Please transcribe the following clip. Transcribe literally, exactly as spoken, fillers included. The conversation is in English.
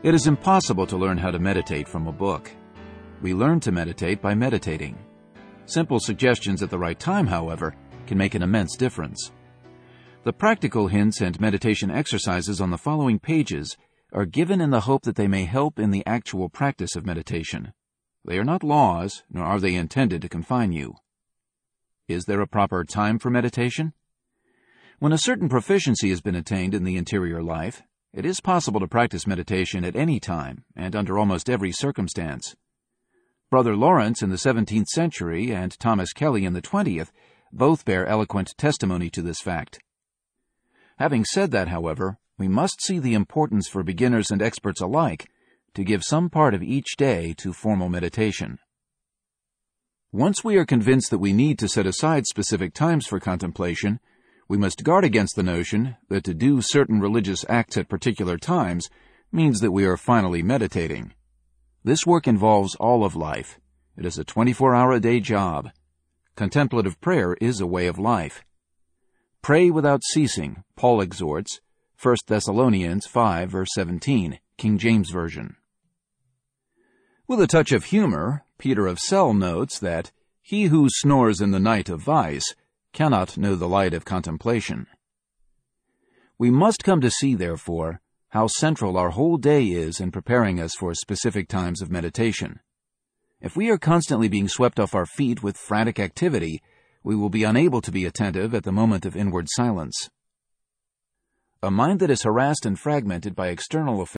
It is impossible to learn how to meditate from a book. We learn to meditate by meditating. Simple suggestions at the right time, however, can make an immense difference. The practical hints and meditation exercises on the following pages are given in the hope that they may help in the actual practice of meditation. They are not laws, nor are they intended to confine you. Is there a proper time for meditation? When a certain proficiency has been attained in the interior life, it is possible to practice meditation at any time and under almost every circumstance. Brother Lawrence in the seventeenth century and Thomas Kelly in the twentieth both bear eloquent testimony to this fact. Having said that, however, we must see the importance for beginners and experts alike to give some part of each day to formal meditation. Once we are convinced that we need to set aside specific times for contemplation, we must guard against the notion that to do certain religious acts at particular times means that we are finally meditating. This work involves all of life. It is a twenty-four hour a day job. Contemplative prayer is a way of life. Pray without ceasing, Paul exhorts, First Thessalonians five, verse seventeen, King James Version. With a touch of humor, Peter of Cell notes that he who snores in the night of vice cannot know the light of contemplation. We must come to see, therefore, how central our whole day is in preparing us for specific times of meditation. If we are constantly being swept off our feet with frantic activity, we will be unable to be attentive at the moment of inward silence. A mind that is harassed and fragmented by external affairs